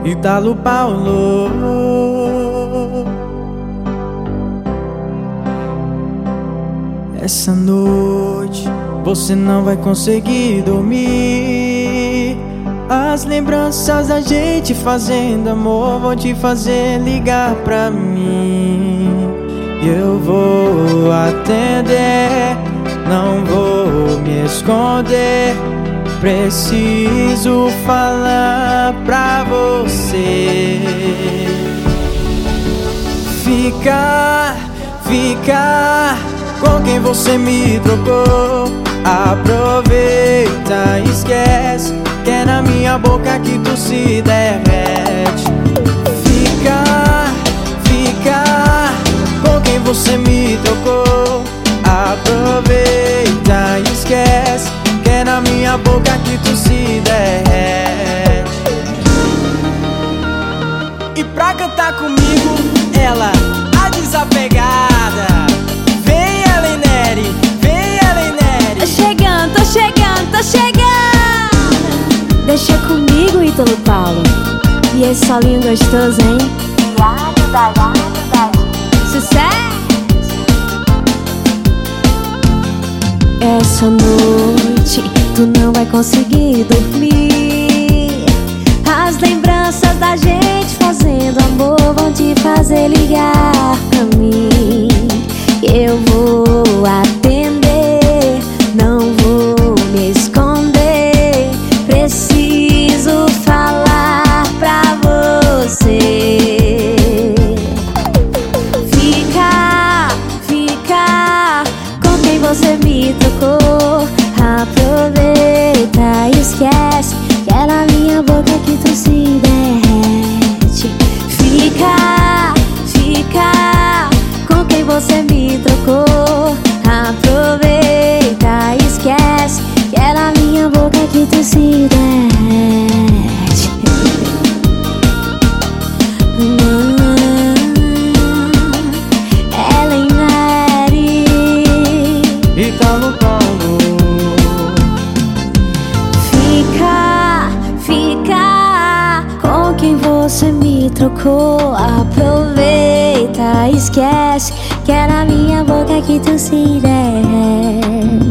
Ítalo Paulo. Essa noite você não vai conseguir dormir. As lembranças da gente fazendo amor vão te fazer ligar pra mim. Eu vou atender, não vou me esconder. Preciso falar pra você. Ficar com quem você me trocou. Aproveita, esquece que é na minha boca que tu se derrete. Ficar com quem você me trocou. Aproveita, esquece que é na minha boca que tu se derrete. E pra cantar comigo, ela, a desapegada. Vem, Ellen Nery, vem, Ellen Nery. Tô chegando, tô chegando, tô chegando. Deixa comigo, Ítalo Paulo. E esse solinho gostoso, hein? Sucesso! Essa noite tu não vai conseguir dormir. As lembranças da gente fazendo amor vão te fazer ligar pra mim. Eu vou atender, não vou me esconder. Preciso falar pra você. Fica com quem você me trocou. Aproveita e esquece que é na minha boca que tu se derrete. Fica com quem você me trocou. Aproveita e esquece que é na minha boca que tu se derrete. Ellen Nery, Ítalo Paulo. Fica com quem você me trocou. Aproveita, esquece que é na minha boca que tu se derrete.